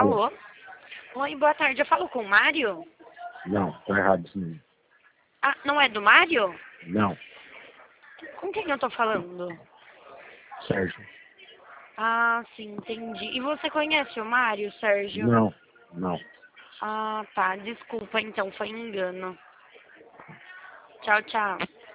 Alô? Oi, boa tarde. Eu falo com o Mário? Não, tá errado isso mesmo. Ah, não é do Mário? Não, Com quem eu tô falando? Sérgio. Ah, sim, entendi. E você conhece o Mário, Sérgio? Não, não. Ah, tá. Desculpa, então, foi engano. Tchau, tchau.